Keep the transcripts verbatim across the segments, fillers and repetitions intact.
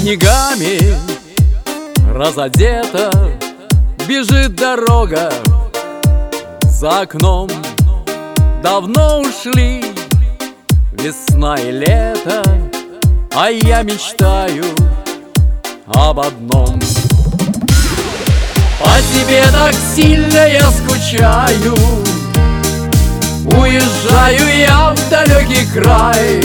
снегами разодета, бежит дорога. За окном давно ушли весна и лето, а я мечтаю об одном. По тебе так сильно я скучаю, уезжаю я в далекий край.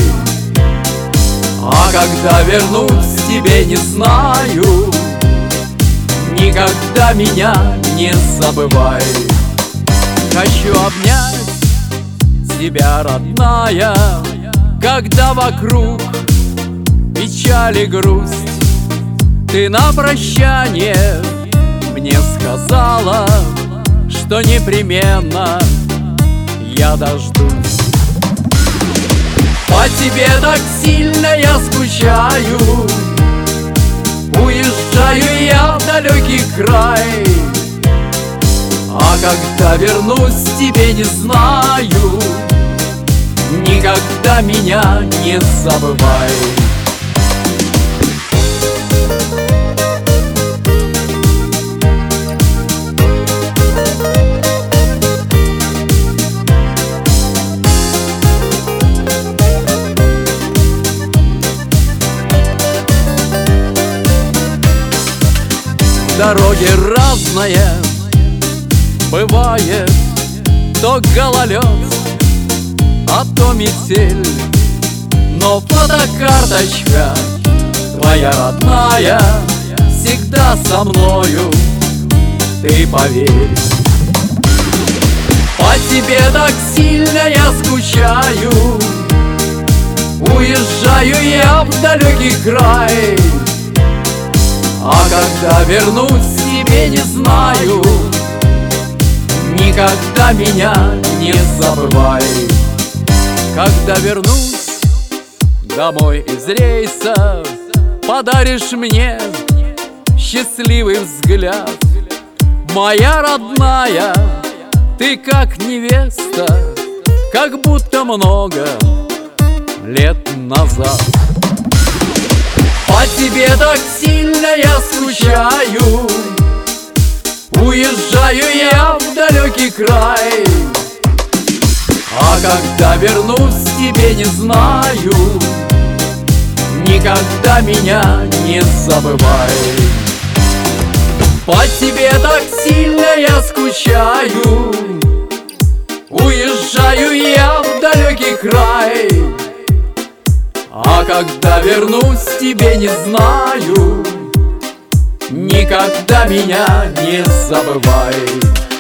А когда вернусь, тебе не знаю, никогда меня не забывай. Хочу обнять тебя, родная, когда вокруг печаль и грусть. Ты на прощание мне сказала, что непременно я дождусь. По тебе так сильно я скучаю, уезжаю я в далекий край. А когда вернусь, тебе не знаю, никогда меня не забывай. Дороги разные, бывает то гололед, а то метель. Но фотокарточка твоя родная всегда со мною, ты поверь. По тебе так сильно я скучаю, уезжаю я в далекий край. А когда вернусь, тебе не знаю, никогда меня не забывай. Когда вернусь домой из рейса, подаришь мне счастливый взгляд. Моя родная, ты как невеста, как будто много лет назад. По тебе так сильно я скучаю, уезжаю я в далекий край. А когда вернусь, тебе не знаю, никогда меня не забывай. По тебе так сильно я скучаю, уезжаю я в далекий край. А когда вернусь, тебе не знаю, никогда меня не забывай.